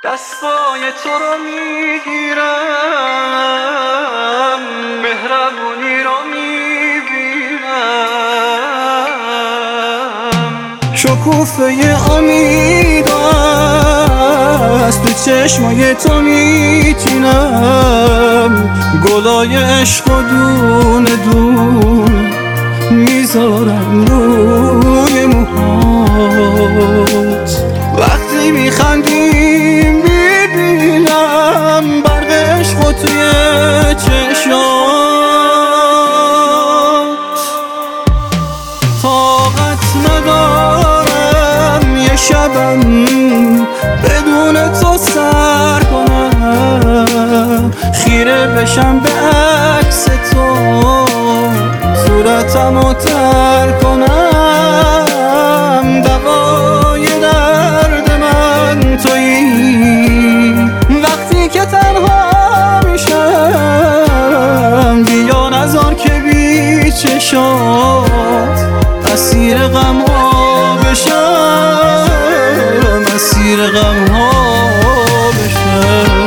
دستای تو رو میگیرم، مهربونی رو میبینم، شکوفه امید است تو چشمای تو میچینم، گلای عشق و دونه دونه میذارم روی موهات. وقتی میخندیم میبینم برق عشق و توی چشات. طاقت ندارم یه شبم بدون تو سر کنم، خیره بشم به عکس تو صورتمو تر کنم. دوای درد من تویی، وقتی که تنها میشم بیا نذار که بی چشات اسیر غم ها بشم، اسیر غم ها بشم.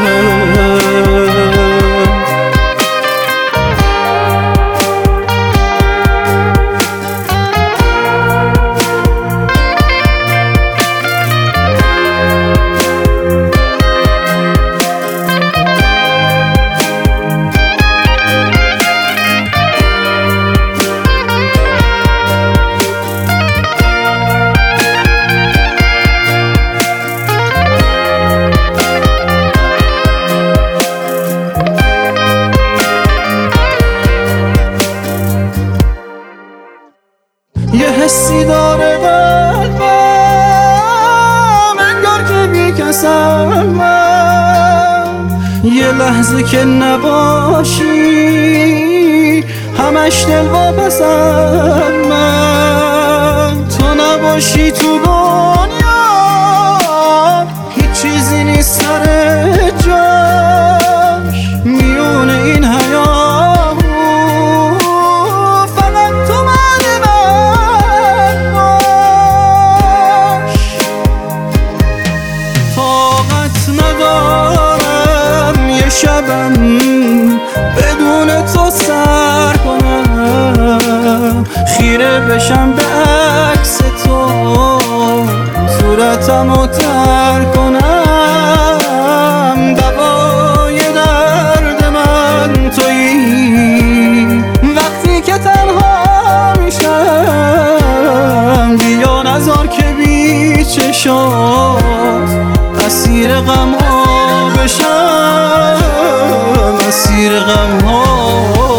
یه حسی داره قلبم انگار که بیکسم من، یه لحظه که نباشی همش دل واپسم من. تو نباشی تو دنیا هیچ چیزی نیست سر جاش، میونه این حیاهو فقط تو من باش. طاقت ندارم یه شبم بدون تو سر کنم، خیره بشم به عکس تو صورتمو تر کنم. دوای درد من تویی، وقتی که تنها میشم بیا نذار که بی چشات اسیر غم ها بشم، اسیر غم ها